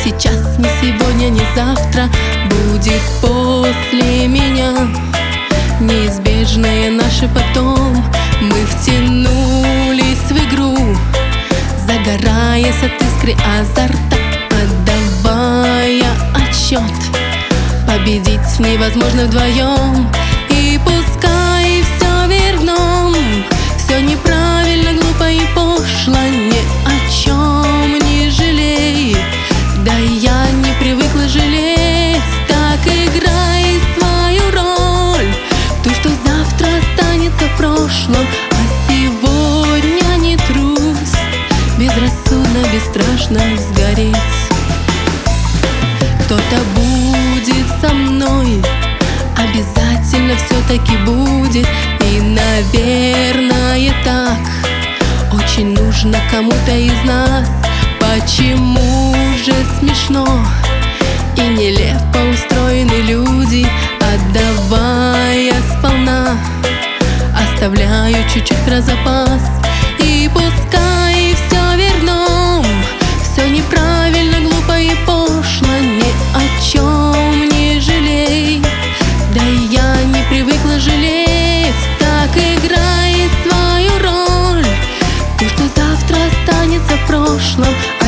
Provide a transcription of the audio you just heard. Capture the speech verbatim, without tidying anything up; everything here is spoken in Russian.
сейчас, не сегодня, не завтра, будет после меня. Неизбежное наше потом. Мы втянулись в игру, загораясь от искры азарта, отдавая отчет. Победить невозможно вдвоем, и пускай все верном. Все неправильно, глупо и пошло, ни о чем не жалей. Да я не привыкла жалеть, так играй свою роль. То, что завтра останется в прошлом, а сегодня не трусь безрассудно, бесстрашно сгореть. Кто-то будет со мной, обязательно все-таки будет. И, наверное, так очень нужно кому-то из нас. Почему же смешно и нелепо устроены люди, отдавая сполна, оставляю чуть-чуть про запас. И пускай все верном, все неправильно, глупо и пошло, ни о чем не жалей. Да я не привыкла жалеть, так играй свою роль. То, что завтра останется в прошлом,